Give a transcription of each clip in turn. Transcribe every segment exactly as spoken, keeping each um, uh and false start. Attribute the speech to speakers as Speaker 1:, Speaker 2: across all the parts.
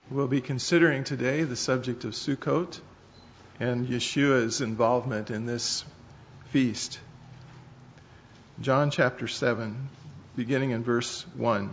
Speaker 1: We'll be considering today the subject of Sukkot and Yeshua's involvement in this feast. John chapter seven, beginning in verse one.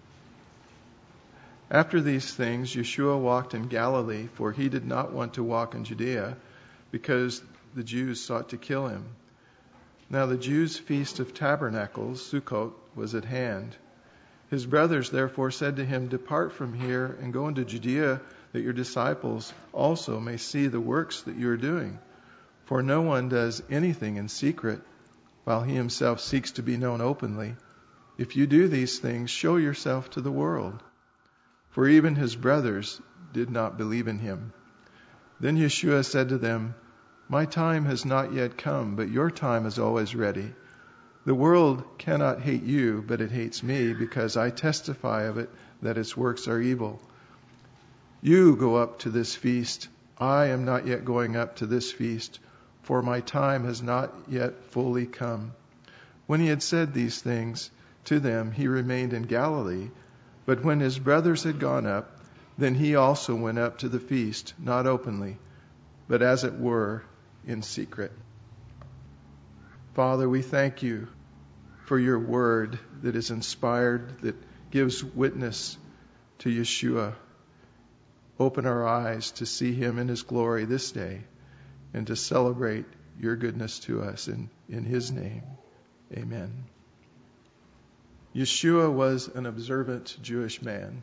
Speaker 1: After these things, Yeshua walked in Galilee, for he did not want to walk in Judea, because the Jews sought to kill him. Now the Jews' feast of tabernacles, Sukkot, was at hand. His brothers therefore said to him, "Depart from here and go into Judea, that your disciples also may see the works that you are doing. For no one does anything in secret, while he himself seeks to be known openly. If you do these things, show yourself to the world." For even his brothers did not believe in him. Then Yeshua said to them, "My time has not yet come, but your time is always ready. The world cannot hate you, but it hates me, because I testify of it that its works are evil. You go up to this feast. I am not yet going up to this feast, for my time has not yet fully come." When he had said these things to them, he remained in Galilee. But when his brothers had gone up, then he also went up to the feast, not openly, but as it were, in secret. Father, we thank you for your word that is inspired, that gives witness to Yeshua. Open our eyes to see him in his glory this day and to celebrate your goodness to us. In, in his name, amen. Yeshua was an observant Jewish man.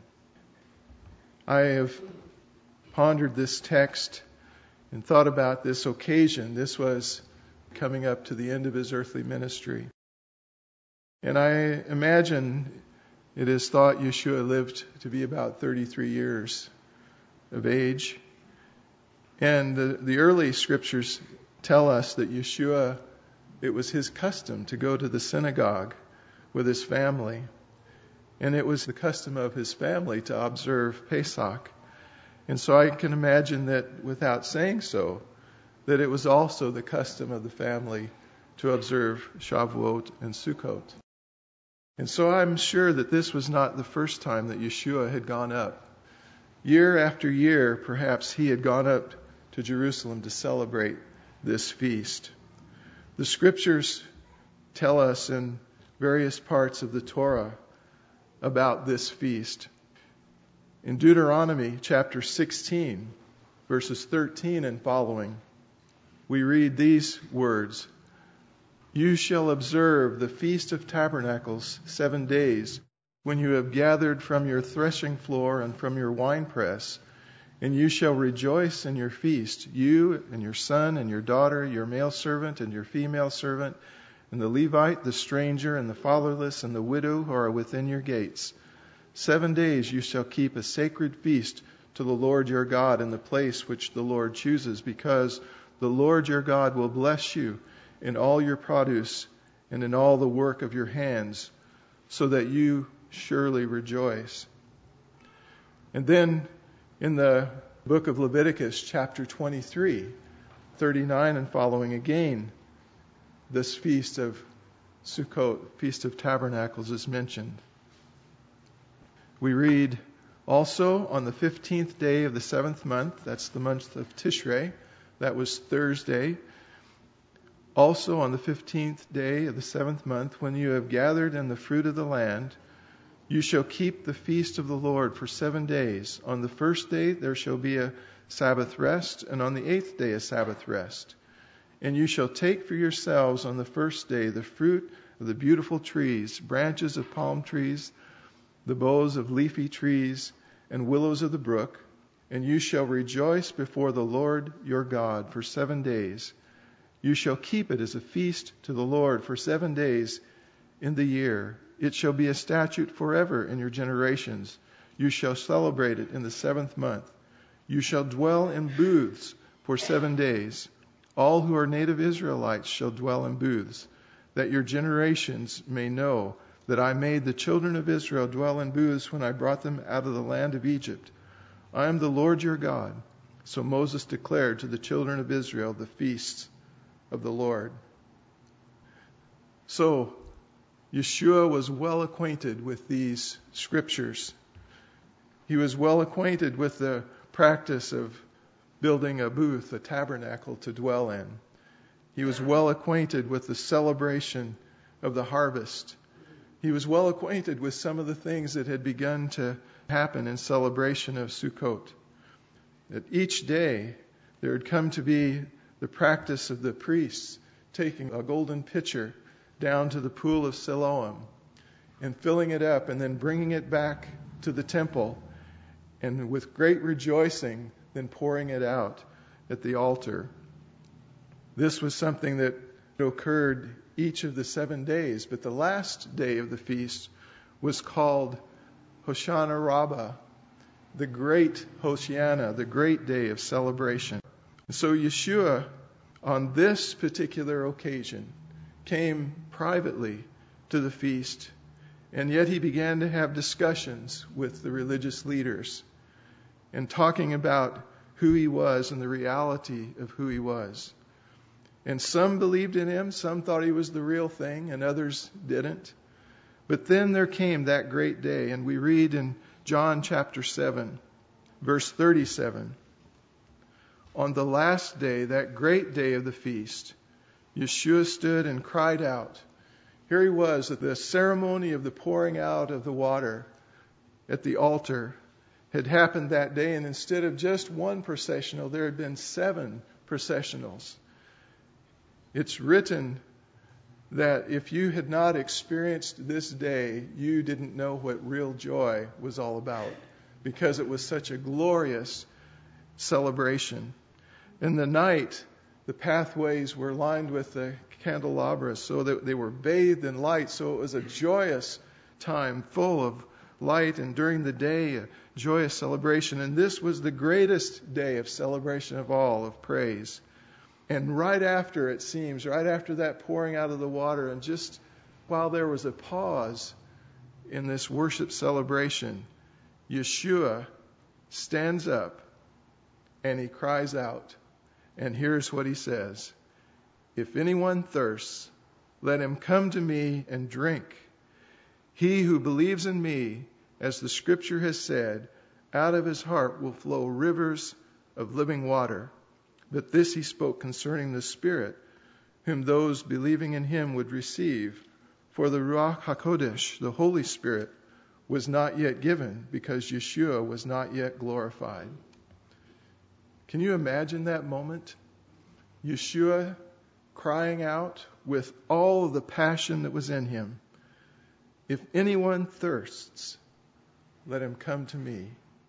Speaker 1: I have pondered this text and thought about this occasion. This was coming up to the end of his earthly ministry. And I imagine it is thought Yeshua lived to be about thirty-three years of age. And the, the early scriptures tell us that Yeshua, it was his custom to go to the synagogue with his family. And it was the custom of his family to observe Pesach. And so I can imagine that, without saying so, that it was also the custom of the family to observe Shavuot and Sukkot. And so I'm sure that this was not the first time that Yeshua had gone up. Year after year, perhaps, he had gone up to Jerusalem to celebrate this feast. The scriptures tell us in various parts of the Torah about this feast. In Deuteronomy chapter sixteen, verses thirteen and following, we read these words: "You shall observe the Feast of Tabernacles seven days, when you have gathered from your threshing floor and from your winepress, and you shall rejoice in your feast, you and your son and your daughter, your male servant and your female servant, and the Levite, the stranger, and the fatherless, and the widow who are within your gates. Seven days you shall keep a sacred feast to the Lord your God in the place which the Lord chooses, because the Lord your God will bless you in all your produce and in all the work of your hands, so that you surely rejoice." And then in the book of Leviticus, chapter twenty-three, thirty-nine and following, again, this feast of Sukkot, Feast of Tabernacles, is mentioned. We read, "Also on the fifteenth day of the seventh month," that's the month of Tishrei, that was Thursday, "also on the fifteenth day of the seventh month, when you have gathered in the fruit of the land, you shall keep the feast of the Lord for seven days. On the first day there shall be a Sabbath rest, and on the eighth day a Sabbath rest. And you shall take for yourselves on the first day the fruit of the beautiful trees, branches of palm trees, the boughs of leafy trees, and willows of the brook, and you shall rejoice before the Lord your God for seven days. You shall keep it as a feast to the Lord for seven days in the year. It shall be a statute forever in your generations. You shall celebrate it in the seventh month. You shall dwell in booths for seven days. All who are native Israelites shall dwell in booths, that your generations may know that I made the children of Israel dwell in booths when I brought them out of the land of Egypt. I am the Lord your God." So Moses declared to the children of Israel the feasts of the Lord. So Yeshua was well acquainted with these scriptures. He was well acquainted with the practice of building a booth, a tabernacle to dwell in. He was well acquainted with the celebration of the harvest. He was well acquainted with some of the things that had begun to happen in celebration of Sukkot. That each day there had come to be the practice of the priests taking a golden pitcher down to the pool of Siloam and filling it up and then bringing it back to the temple, and with great rejoicing then pouring it out at the altar. This was something that occurred each of the seven days, but the last day of the feast was called Hoshana Rabbah, the great Hoshiana, the great day of celebration. So Yeshua, on this particular occasion, came privately to the feast, and yet he began to have discussions with the religious leaders and talking about who he was and the reality of who he was. And some believed in him, some thought he was the real thing, and others didn't. But then there came that great day, and we read in John chapter seven, verse thirty-seven. On the last day, that great day of the feast, Yeshua stood and cried out. Here he was at the ceremony of the pouring out of the water at the altar had happened that day, and instead of just one processional, there had been seven processionals. It's written that if you had not experienced this day, you didn't know what real joy was all about, because it was such a glorious celebration. In the night, the pathways were lined with the candelabras, so that they were bathed in light, so it was a joyous time full of light, and during the day, a joyous celebration. And this was the greatest day of celebration of all, of praise. And right after, it seems, right after that pouring out of the water, and just while there was a pause in this worship celebration, Yeshua stands up and he cries out. And here's what he says. If anyone thirsts, let him come to me and drink. He who believes in me, as the scripture has said, out of his heart will flow rivers of living water. But this he spoke concerning the Spirit, whom those believing in him would receive. For the Ruach HaKodesh, the Holy Spirit, was not yet given, because Yeshua was not yet glorified. Can you imagine that moment? Yeshua crying out with all of the passion that was in him. If anyone thirsts, let him come to me.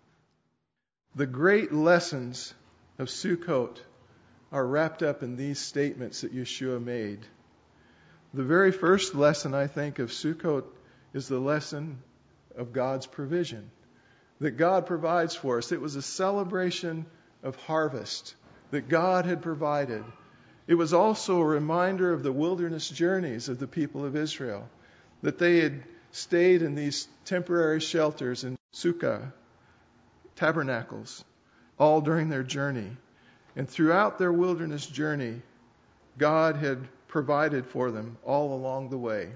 Speaker 1: The great lessons of Sukkot are wrapped up in these statements that Yeshua made. The very first lesson, I think, of Sukkot is the lesson of God's provision, that God provides for us. It was a celebration of harvest that God had provided. It was also a reminder of the wilderness journeys of the people of Israel, that they had stayed in these temporary shelters in sukkah, tabernacles, all during their journey. And throughout their wilderness journey, God had provided for them all along the way.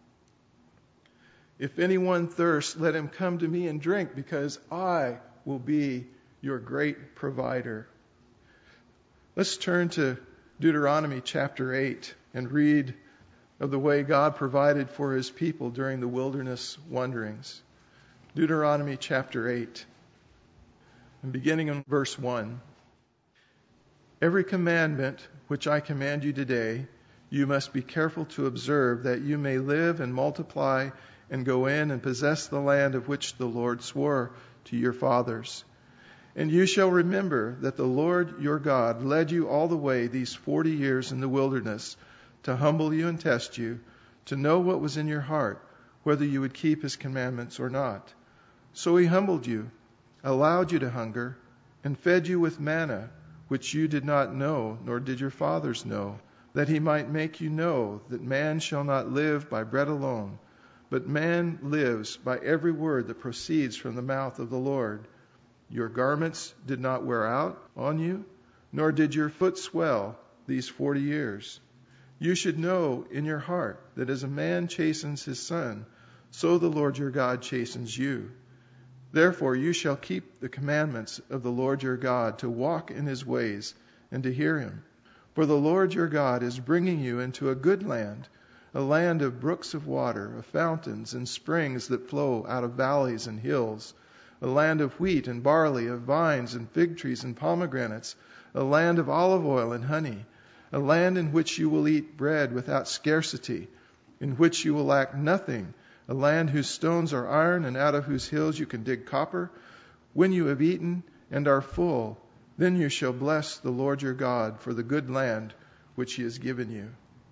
Speaker 1: If anyone thirsts, let him come to me and drink, because I will be your great provider. Let's turn to Deuteronomy chapter eight and read of the way God provided for his people during the wilderness wanderings. Deuteronomy chapter eight, and beginning in verse one. Every commandment which I command you today, you must be careful to observe, that you may live and multiply and go in and possess the land of which the Lord swore to your fathers. And you shall remember that the Lord your God led you all the way these forty years in the wilderness, to humble you and test you, to know what was in your heart, whether you would keep his commandments or not. So he humbled you, allowed you to hunger, and fed you with manna, which you did not know, nor did your fathers know, that he might make you know that man shall not live by bread alone, but man lives by every word that proceeds from the mouth of the Lord. Your garments did not wear out on you, nor did your foot swell these forty years. You should know in your heart that as a man chastens his son, so the Lord your God chastens you. Therefore you shall keep the commandments of the Lord your God, to walk in his ways and to hear him. For the Lord your God is bringing you into a good land, a land of brooks of water, of fountains and springs that flow out of valleys and hills, a land of wheat and barley, of vines and fig trees and pomegranates, a land of olive oil and honey, a land in which you will eat bread without scarcity, in which you will lack nothing, a land whose stones are iron and out of whose hills you can dig copper. When you have eaten and are full, then you shall bless the Lord your God for the good land which he has given you.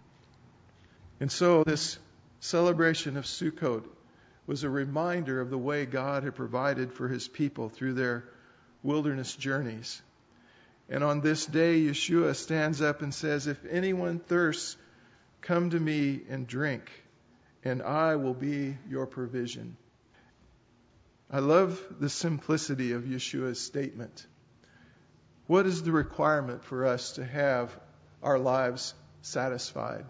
Speaker 1: And so this celebration of Sukkot was a reminder of the way God had provided for his people through their wilderness journeys. And on this day, Yeshua stands up and says, if anyone thirsts, come to me and drink, and I will be your provision. I love the simplicity of Yeshua's statement. What is the requirement for us to have our lives satisfied?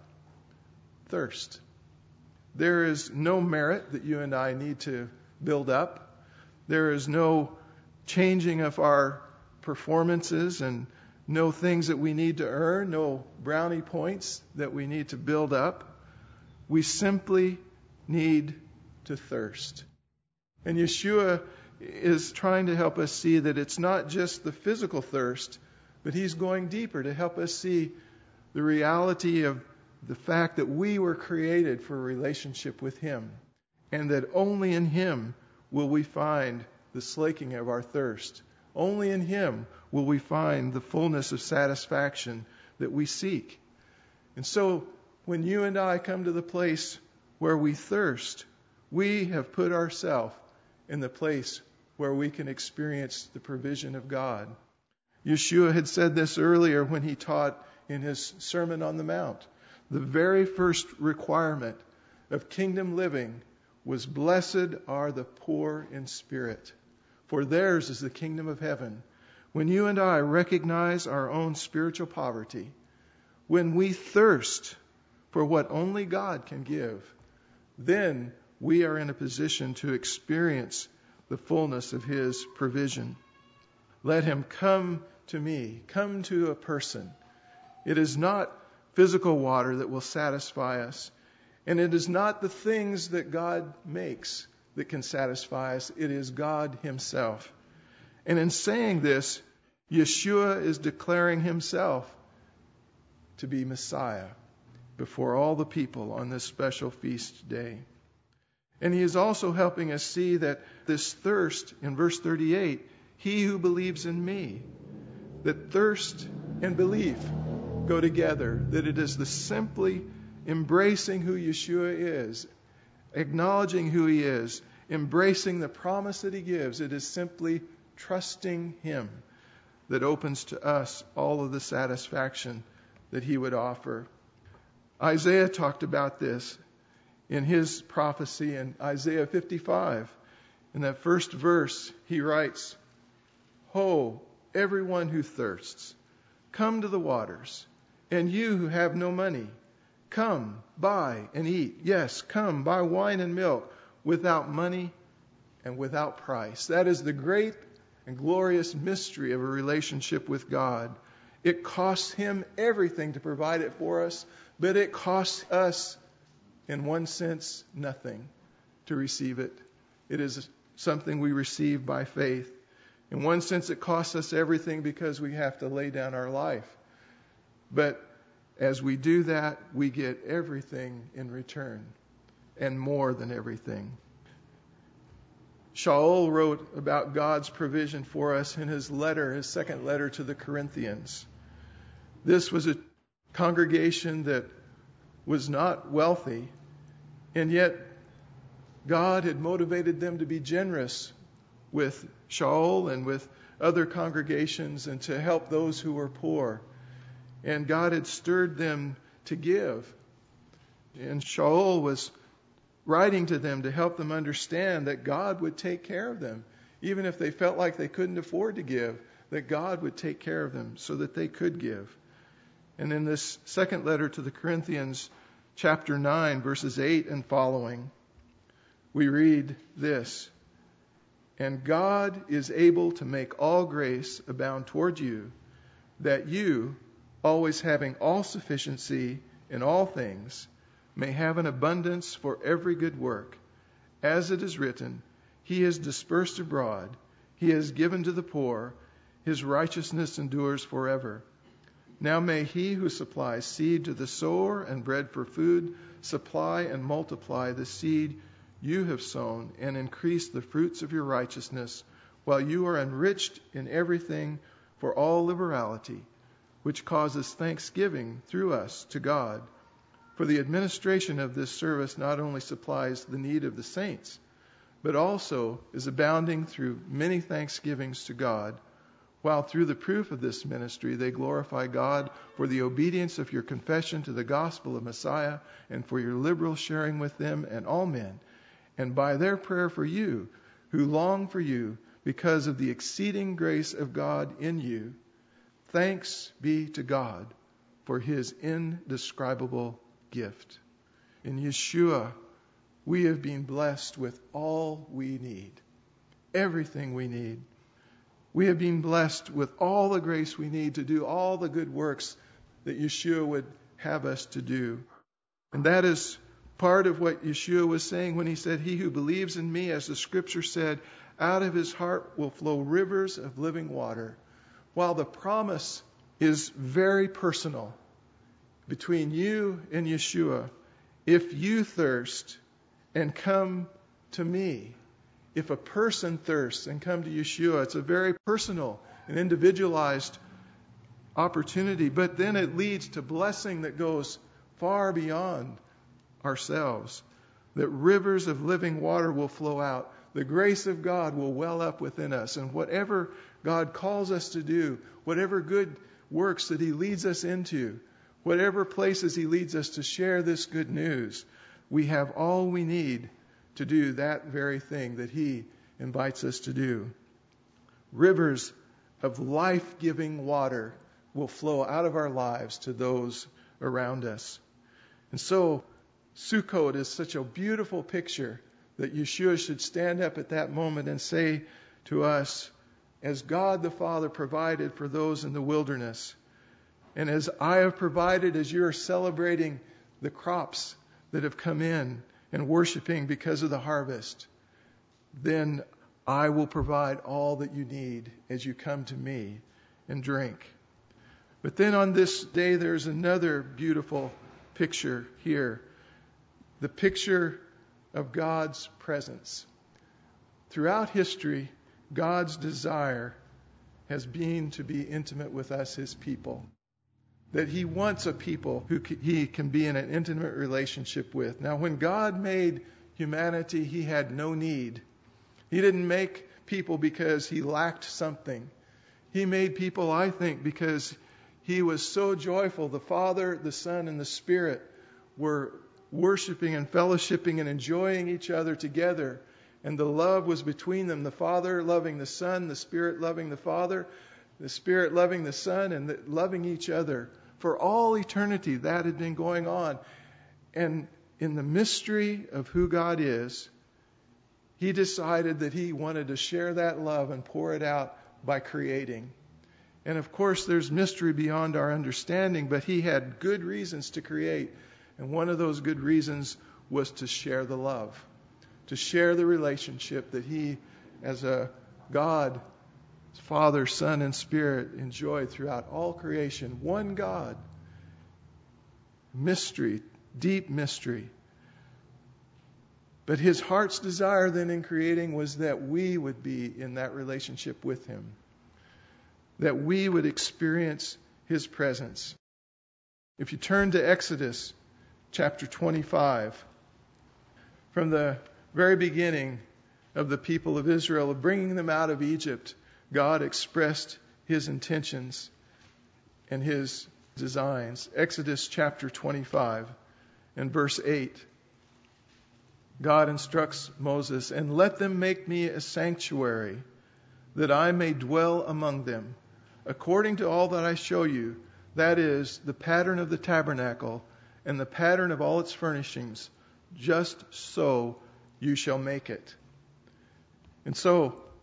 Speaker 1: Thirst. There is no merit that you and I need to build up. There is no changing of our performances and no things that we need to earn, no brownie points that we need to build up. We simply need to thirst. And Yeshua is trying to help us see that it's not just the physical thirst, but he's going deeper to help us see the reality of the fact that we were created for a relationship with him, and that only in him will we find the slaking of our thirst. Only in him will we find the fullness of satisfaction that we seek. And so when you and I come to the place where we thirst, we have put ourselves in the place where we can experience the provision of God. Yeshua had said this earlier when he taught in his Sermon on the Mount. The very first requirement of kingdom living was, blessed are the poor in spirit, for theirs is the kingdom of heaven. When you and I recognize our own spiritual poverty, when we thirst for what only God can give, then we are in a position to experience the fullness of his provision. Let him come to me, come to a person. It is not physical water that will satisfy us, and it is not the things that God makes that can satisfy us. It is God himself. And in saying this, Yeshua is declaring himself to be Messiah before all the people on this special feast day. And he is also helping us see that this thirst, in verse thirty-eight, he who believes in me, that thirst and belief go together, that it is the simply embracing who Yeshua is, acknowledging who he is, embracing the promise that he gives. It is simply trusting him that opens to us all of the satisfaction that he would offer. Isaiah talked about this in his prophecy in Isaiah fifty-five. In that first verse, he writes, Ho, everyone who thirsts, come to the waters, and you who have no money, come, buy and eat. Yes, come, buy wine and milk without money and without price. That is the great and glorious mystery of a relationship with God. It costs him everything to provide it for us, but it costs us, in one sense, nothing to receive it. It is something we receive by faith. In one sense, it costs us everything because we have to lay down our life. But as we do that, we get everything in return, and more than everything. Shaul wrote about God's provision for us in his letter, his second letter to the Corinthians. This was a congregation that was not wealthy, and yet God had motivated them to be generous with Shaul and with other congregations and to help those who were poor. And God had stirred them to give. And Shaul was writing to them to help them understand that God would take care of them, even if they felt like they couldn't afford to give, that God would take care of them so that they could give. And in this second letter to the Corinthians, chapter nine, verses eight and following, we read this. And God is able to make all grace abound toward you, that you, always having all sufficiency in all things, may have an abundance for every good work. As it is written, He has dispersed abroad, He has given to the poor, His righteousness endures forever. Now may He who supplies seed to the sower and bread for food supply and multiply the seed you have sown and increase the fruits of your righteousness, while you are enriched in everything for all liberality, which causes thanksgiving through us to God. For the administration of this service not only supplies the need of the saints, but also is abounding through many thanksgivings to God, while through the proof of this ministry they glorify God for the obedience of your confession to the gospel of Messiah and for your liberal sharing with them and all men, and by their prayer for you, who long for you because of the exceeding grace of God in you. Thanks be to God for His indescribable gift. In Yeshua, we have been blessed with all we need, everything we need. We have been blessed with all the grace we need to do all the good works that Yeshua would have us to do. And that is part of what Yeshua was saying when He said, He who believes in me, as the scripture said, out of his heart will flow rivers of living water. While the promise is very personal between you and Yeshua, if you thirst and come to me, if a person thirsts and come to Yeshua, it's a very personal and individualized opportunity, but then it leads to blessing that goes far beyond ourselves, that rivers of living water will flow out. The grace of God will well up within us, and whatever God calls us to do, whatever good works that He leads us into, whatever places He leads us to share this good news, we have all we need to do that very thing that He invites us to do. Rivers of life-giving water will flow out of our lives to those around us. And so, Sukkot is such a beautiful picture that Yeshua should stand up at that moment and say to us, as God the Father provided for those in the wilderness, and as I have provided as you're celebrating the crops that have come in and worshiping because of the harvest, then I will provide all that you need as you come to me and drink. But then on this day, there's another beautiful picture here. The picture of God's presence. Throughout history, God's desire has been to be intimate with us, His people. That He wants a people who He can be in an intimate relationship with. Now, when God made humanity, He had no need. He didn't make people because He lacked something. He made people, I think, because He was so joyful. The Father, the Son, and the Spirit were worshiping and fellowshipping and enjoying each other together. And the love was between them. The Father loving the Son, the Spirit loving the Father, the Spirit loving the Son, and the, loving each other. For all eternity, that had been going on. And in the mystery of who God is, He decided that He wanted to share that love and pour it out by creating. And of course, there's mystery beyond our understanding, but He had good reasons to create. And one of those good reasons was to share the love, to share the relationship that He, as a God, Father, Son, and Spirit, enjoyed throughout all creation. One God. Mystery, deep mystery. But His heart's desire then in creating was that we would be in that relationship with Him, that we would experience His presence. If you turn to Exodus chapter twenty-five, from the very beginning of the people of Israel, of bringing them out of Egypt, God expressed His intentions and His designs. Exodus chapter twenty-five and verse eight. God instructs Moses, "And let them make me a sanctuary, that I may dwell among them, according to all that I show you, that is, the pattern of the tabernacle and the pattern of all its furnishings, just so you shall make it." And so,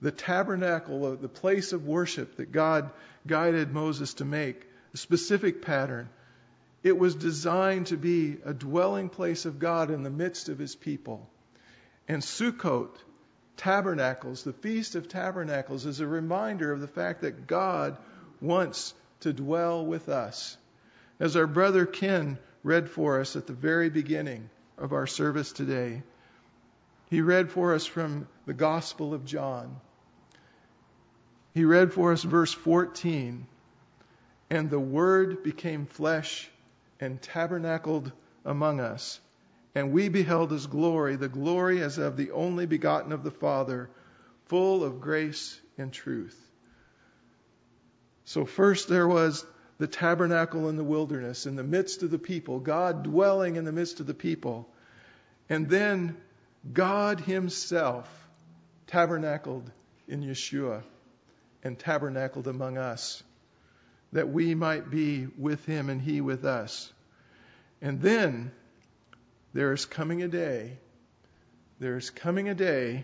Speaker 1: the tabernacle, the place of worship that God guided Moses to make, a specific pattern. It was designed to be a dwelling place of God in the midst of his people. And Sukkot, tabernacles, the Feast of Tabernacles, is a reminder of the fact that God wants to dwell with us. As our brother Ken read for us at the very beginning of our service today, he read for us from the Gospel of John. He read for us verse fourteen, and the Word became flesh and tabernacled among us. And we beheld his glory, the glory as of the only begotten of the Father, full of grace and truth. So first there was the tabernacle in the wilderness, in the midst of the people, God dwelling in the midst of the people. And then God himself tabernacled in Yeshua and tabernacled among us, that we might be with him and he with us. And then there is coming a day, there is coming a day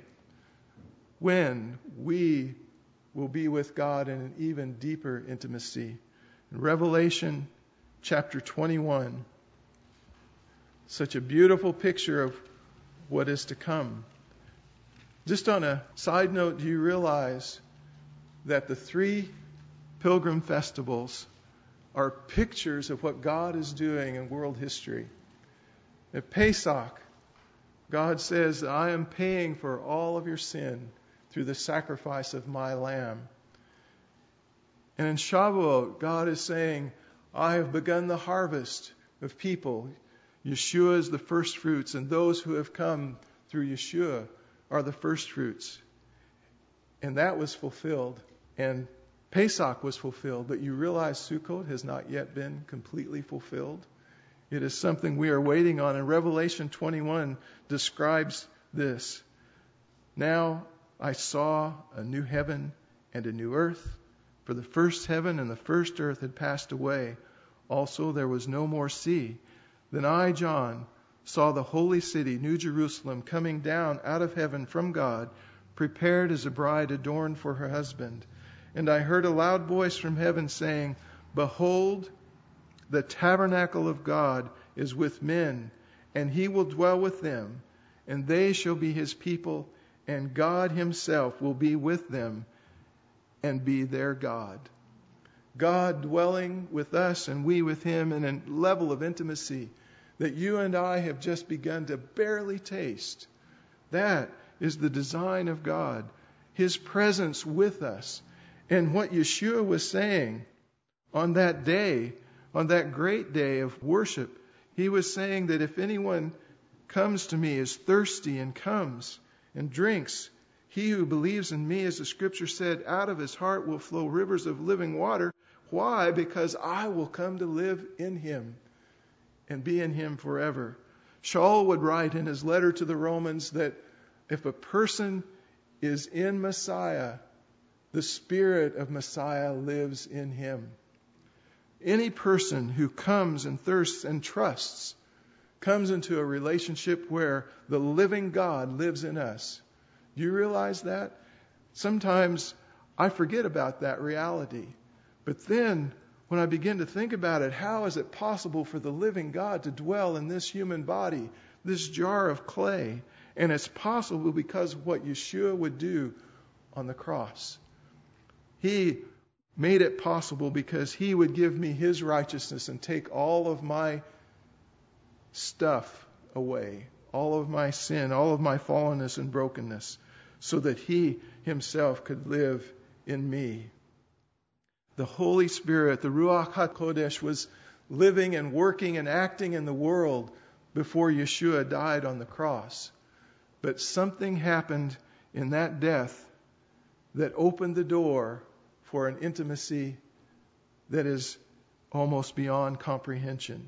Speaker 1: when we will be with God in an even deeper intimacy. In Revelation chapter twenty-one, such a beautiful picture of what is to come. Just on a side note, do you realize that the three pilgrim festivals are pictures of what God is doing in world history? At Pesach, God says, I am paying for all of your sin through the sacrifice of my lamb. And in Shavuot, God is saying, I have begun the harvest of people. Yeshua is the first fruits, and those who have come through Yeshua are the first fruits. And that was fulfilled. And Pesach was fulfilled. But you realize Sukkot has not yet been completely fulfilled. It is something we are waiting on. And Revelation twenty-one describes this. Now I saw a new heaven and a new earth. For the first heaven and the first earth had passed away. Also there was no more sea. Then I, John, saw the holy city, New Jerusalem, coming down out of heaven from God, prepared as a bride adorned for her husband. And I heard a loud voice from heaven saying, Behold, the tabernacle of God is with men, and he will dwell with them, and they shall be his people, and God himself will be with them and be their God. God dwelling with us and we with him in a level of intimacy that you and I have just begun to barely taste. That is the design of God, his presence with us. And what Yeshua was saying on that day, on that great day of worship, he was saying that if anyone comes to me, is thirsty and comes and drinks, he who believes in me, as the scripture said, out of his heart will flow rivers of living water. Why? Because I will come to live in him and be in him forever. Shaul would write in his letter to the Romans that if a person is in Messiah, the Spirit of Messiah lives in him. Any person who comes and thirsts and trusts comes into a relationship where the living God lives in us. Do you realize that? Sometimes I forget about that reality. But then when I begin to think about it, how is it possible for the living God to dwell in this human body, this jar of clay? And it's possible because of what Yeshua would do on the cross. He made it possible because he would give me his righteousness and take all of my stuff away, all of my sin, all of my fallenness and brokenness, so that he himself could live in me. The Holy Spirit, the Ruach HaKodesh, was living and working and acting in the world before Yeshua died on the cross. But something happened in that death that opened the door for an intimacy that is almost beyond comprehension.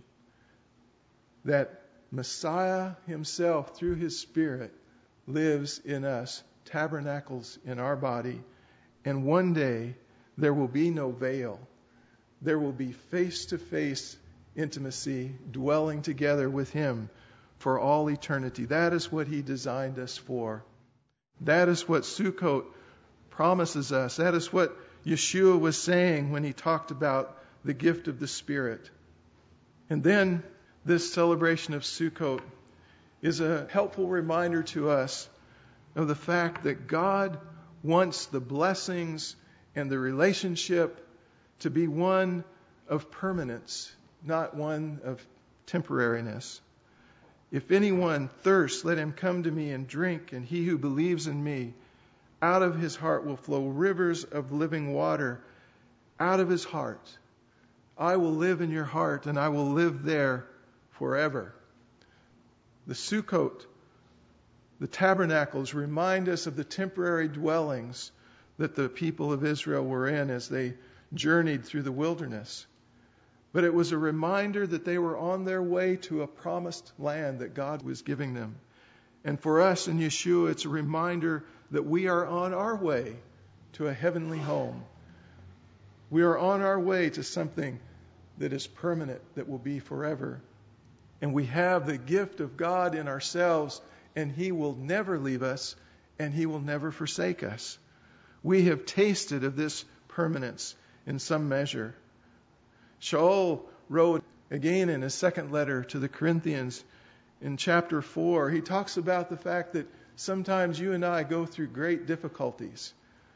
Speaker 1: That Messiah himself, through his Spirit, lives in us, tabernacles in our body, and one day there will be no veil. There will be face-to-face intimacy, dwelling together with him for all eternity. That is what he designed us for. That is what Sukkot promises us. That is what Yeshua was saying when he talked about the gift of the Spirit. And then this celebration of Sukkot is a helpful reminder to us of the fact that God wants the blessings and the relationship to be one of permanence, not one of temporariness. If anyone thirsts, let him come to me and drink, and he who believes in me, out of his heart will flow rivers of living water. Out of his heart. I will live in your heart, and I will live there forever. The Sukkot, the tabernacles, remind us of the temporary dwellings that the people of Israel were in as they journeyed through the wilderness. But it was a reminder that they were on their way to a promised land that God was giving them. And for us in Yeshua, it's a reminder that we are on our way to a heavenly home. We are on our way to something that is permanent, that will be forever. And we have the gift of God in ourselves, and He will never leave us, and He will never forsake us. We have tasted of this permanence in some measure. Shaul wrote again in his second letter to the Corinthians in chapter four, he talks about the fact that sometimes you and I go through great difficulties,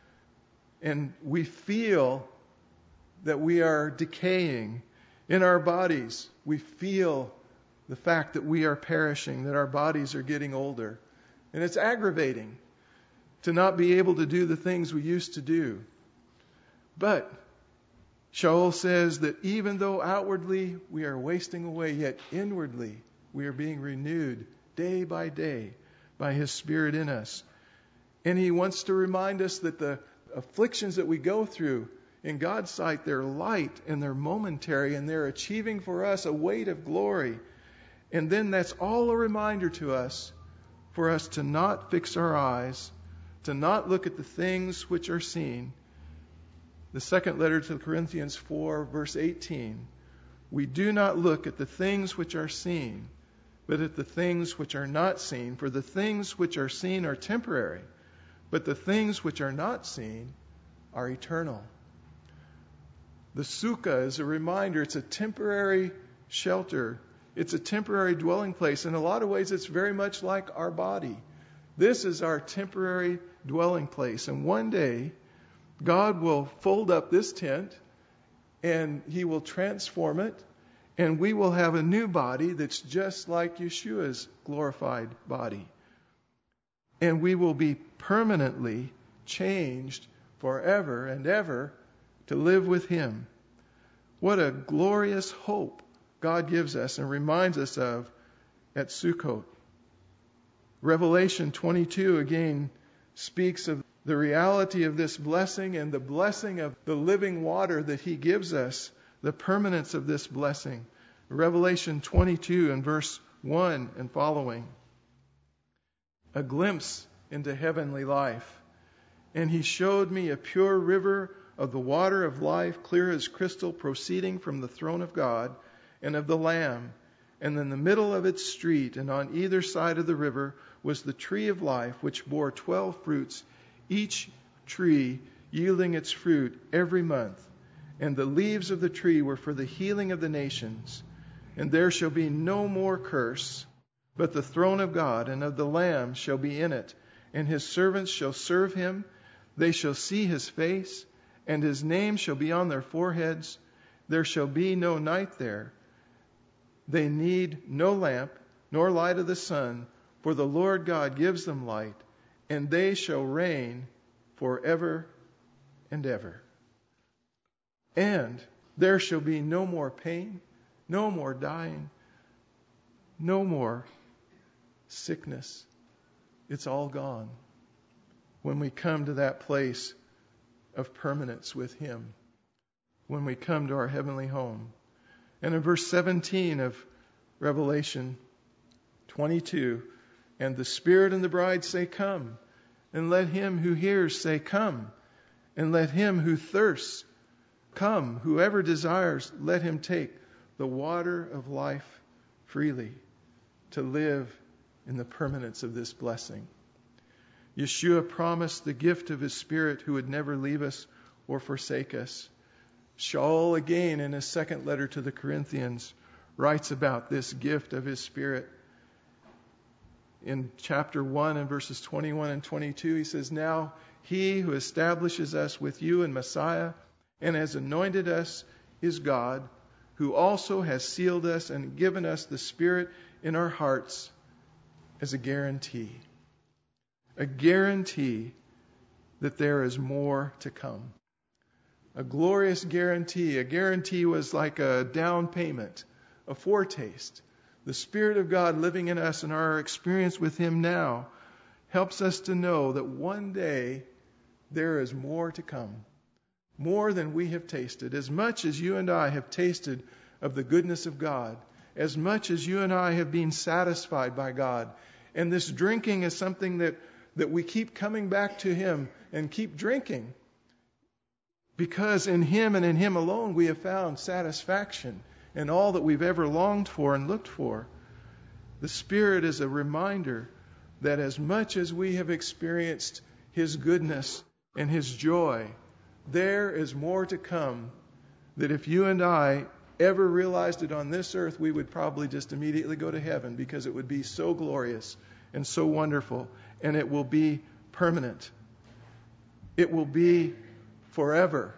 Speaker 1: and we feel that we are decaying in our bodies. We feel the fact that we are perishing, that our bodies are getting older. And it's aggravating to not be able to do the things we used to do. But Shaul says that even though outwardly we are wasting away, yet inwardly we are being renewed day by day by His Spirit in us. And he wants to remind us that the afflictions that we go through, in God's sight, they're light and they're momentary, and they're achieving for us a weight of glory. And then that's all a reminder to us for us to not fix our eyes, to not look at the things which are seen. The second letter to the Corinthians four, verse eighteen. We do not look at the things which are seen, but at the things which are not seen. For the things which are seen are temporary, but the things which are not seen are eternal. The sukkah is a reminder. It's a temporary shelter. It's a temporary dwelling place. In a lot of ways, it's very much like our body. This is our temporary dwelling place. And one day, God will fold up this tent, and He will transform it, and we will have a new body that's just like Yeshua's glorified body. And we will be permanently changed forever and ever to live with Him. What a glorious hope God gives us and reminds us of at Sukkot. Revelation twenty-two again speaks of the reality of this blessing and the blessing of the living water that He gives us, the permanence of this blessing. Revelation twenty-two and verse one and following. A glimpse into heavenly life. And He showed me a pure river of the water of life, clear as crystal, proceeding from the throne of God and of the Lamb. And in the middle of its street and on either side of the river was the tree of life, which bore twelve fruits, each tree yielding its fruit every month. And the leaves of the tree were for the healing of the nations. And there shall be no more curse, but the throne of God and of the Lamb shall be in it, and His servants shall serve Him. They shall see His face, and His name shall be on their foreheads. There shall be no night there. They need no lamp, nor light of the sun, for the Lord God gives them light, and they shall reign forever and ever. And there shall be no more pain, no more dying, no more sickness. It's all gone when we come to that place of permanence with Him, when we come to our heavenly home. And in verse seventeen of Revelation twenty-two, and the Spirit and the bride say, Come. And let him who hears say, Come. And let him who thirsts come. Whoever desires, let him take the water of life freely to live in the permanence of this blessing. Yeshua promised the gift of his Spirit who would never leave us or forsake us. Shaul, again, in his second letter to the Corinthians, writes about this gift of his Spirit. In chapter one and verses twenty-one and twenty-two, he says, "Now he who establishes us with you in Messiah and has anointed us is God, who also has sealed us and given us the Spirit in our hearts as a guarantee." A guarantee that there is more to come. A glorious guarantee. A guarantee was like a down payment, a foretaste. The Spirit of God living in us and our experience with Him now helps us to know that one day there is more to come. More than we have tasted. As much as you and I have tasted of the goodness of God, as much as you and I have been satisfied by God, and this drinking is something that, that we keep coming back to Him and keep drinking, because in Him and in Him alone we have found satisfaction in all that we've ever longed for and looked for. The Spirit is a reminder that as much as we have experienced His goodness and His joy, there is more to come, that if you and I ever realized it on this earth, we would probably just immediately go to heaven, because it would be so glorious and so wonderful, and it will be permanent. It will be forever.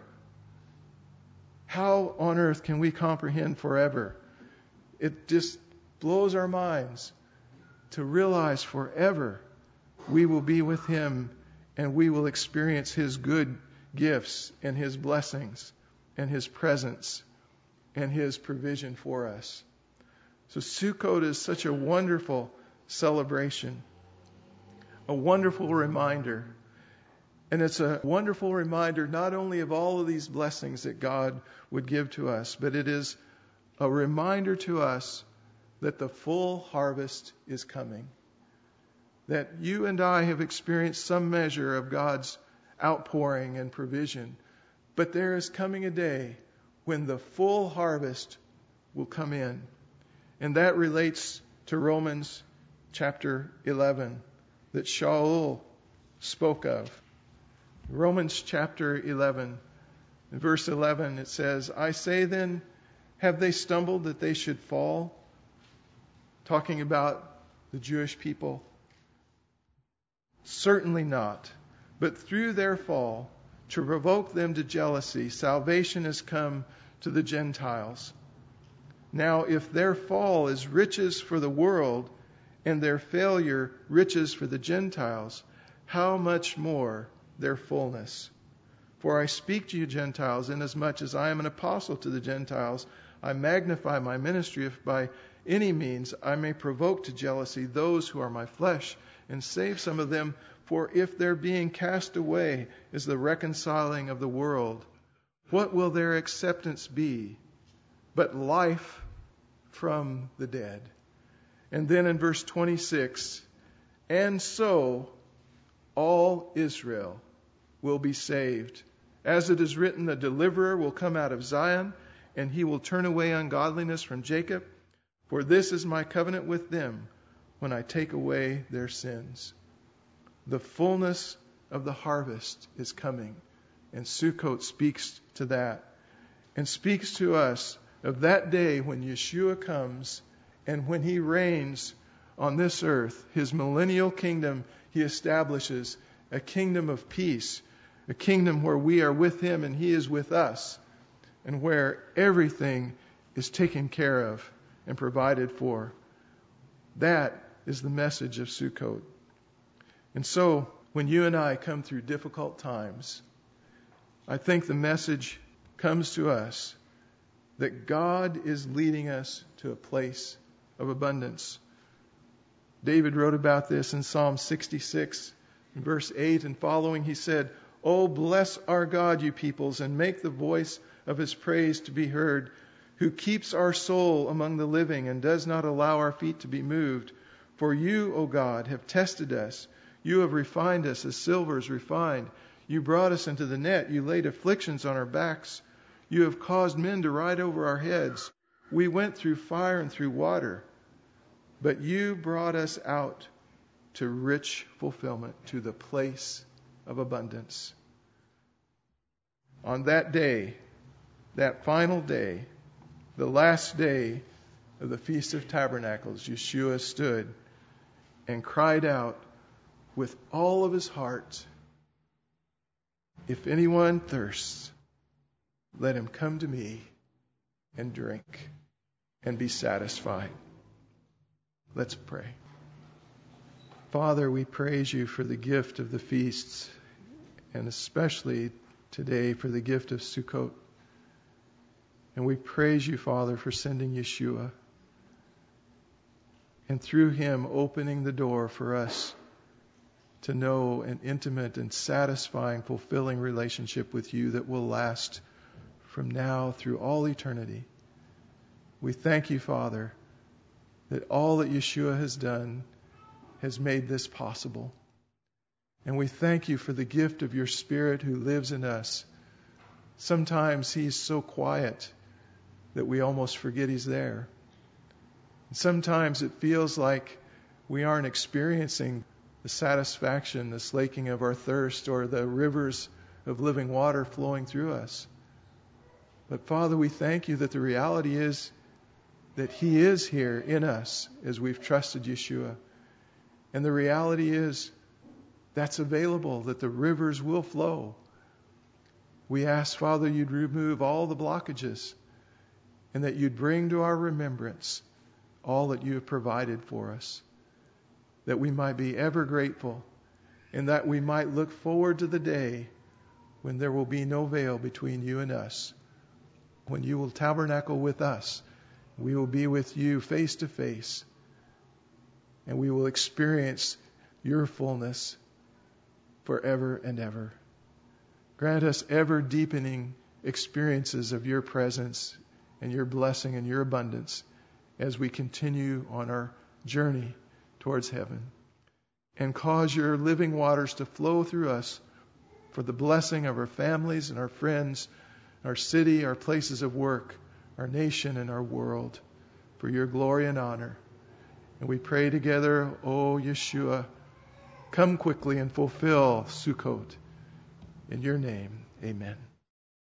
Speaker 1: How on earth can we comprehend forever? It just blows our minds to realize forever we will be with Him and we will experience His good gifts and His blessings and His presence and His provision for us. So Sukkot is such a wonderful celebration, a wonderful reminder. And it's a wonderful reminder not only of all of these blessings that God would give to us, but it is a reminder to us that the full harvest is coming. That you and I have experienced some measure of God's outpouring and provision, but there is coming a day when the full harvest will come in. And that relates to Romans chapter eleven that Shaul spoke of. Romans chapter eleven, in verse eleven, it says, "I say then, have they stumbled that they should fall?" Talking about the Jewish people. Certainly not. But through their fall, to provoke them to jealousy, salvation has come to the Gentiles. Now, if their fall is riches for the world, and their failure riches for the Gentiles, how much more their fullness? For I speak to you Gentiles, inasmuch as I am an apostle to the Gentiles, I magnify my ministry, if by any means I may provoke to jealousy those who are my flesh, and save some of them. For if their being cast away is the reconciling of the world, what will their acceptance be but life from the dead? And then in verse twenty-six, and so all Israel will be saved. As it is written, the deliverer will come out of Zion, and he will turn away ungodliness from Jacob. For this is my covenant with them when I take away their sins. The fullness of the harvest is coming. And Sukkot speaks to that. And speaks to us of that day when Yeshua comes and when He reigns on this earth. His millennial kingdom He establishes, a kingdom of peace, a kingdom where we are with Him and He is with us, and where everything is taken care of and provided for. That is the message of Sukkot. And so, when you and I come through difficult times, I think the message comes to us that God is leading us to a place of abundance. David wrote about this in Psalm sixty-six, in verse eight and following. He said, "Oh, bless our God, you peoples, and make the voice of His praise to be heard, who keeps our soul among the living and does not allow our feet to be moved. For you, O God, have tested us. You have refined us as silver is refined. You brought us into the net. You laid afflictions on our backs. You have caused men to ride over our heads. We went through fire and through water, but you brought us out. to rich fulfillment, to the place of abundance. On that day, that final day, the last day of the Feast of Tabernacles, Yeshua stood and cried out with all of his heart, "If anyone thirsts, let him come to me and drink and be satisfied." Let's pray. Father, we praise you for the gift of the feasts, and especially today for the gift of Sukkot. And we praise you, Father, for sending Yeshua, and through him opening the door for us to know an intimate and satisfying, fulfilling relationship with you that will last from now through all eternity. We thank you, Father, that all that Yeshua has done has made this possible. And we thank you for the gift of your Spirit who lives in us. Sometimes he's so quiet that we almost forget he's there. And sometimes it feels like we aren't experiencing the satisfaction, the slaking of our thirst, or the rivers of living water flowing through us. But Father, we thank you that the reality is that he is here in us as we've trusted Yeshua. And the reality is that's available, that the rivers will flow. We ask, Father, you'd remove all the blockages and that you'd bring to our remembrance all that you have provided for us, that we might be ever grateful, and that we might look forward to the day when there will be no veil between you and us, when you will tabernacle with us. We will be with you face to face, and we will experience your fullness forever and ever. Grant us ever deepening experiences of your presence and your blessing and your abundance as we continue on our journey towards heaven. And cause your living waters to flow through us for the blessing of our families and our friends, our city, our places of work, our nation and our world, for your glory and honor. And we pray together, O Yeshua, come quickly and fulfill Sukkot. In your name, amen.